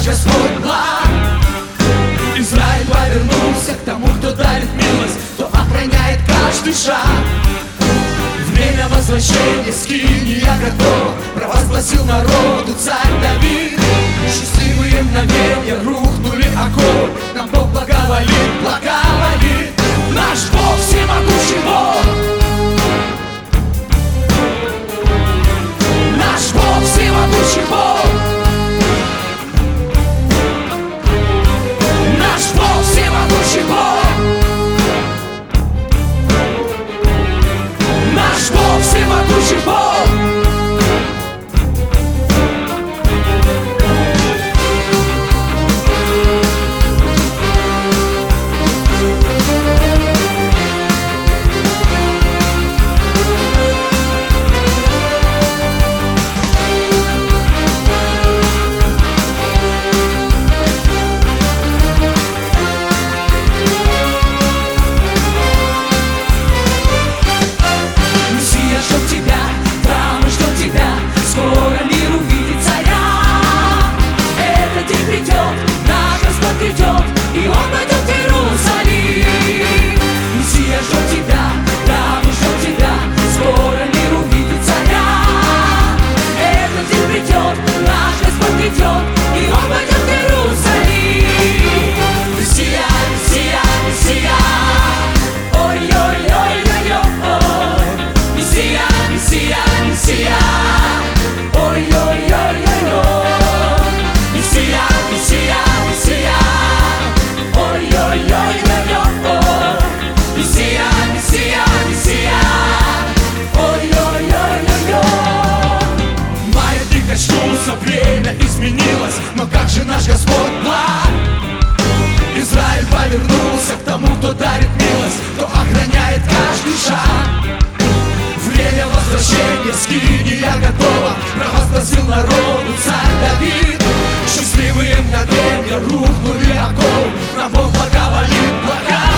Господь благ. Израиль повернулся к тому, кто дарит милость, кто охраняет каждый шаг. Время возвращения, скиния готова, провозгласил народу царь Давид. Счастливые мгновения, рухнули оковы, нам Бог благоволит, благоволит. Наш Бог всемогущий Бог. Наш Бог всемогущий Бог. Наш Бог всемогущий Бог. Наш Бог всемогущий Бог. Время изменилось, но как же наш Господь благ. Израиль повернулся к тому, кто дарит милость, кто охраняет каждый шаг. Время возвращения, скиния готова, провозгласил народу царь Давид. Счастливые мгновения, рухнули оковы, нам Бог благоволит, благоволит.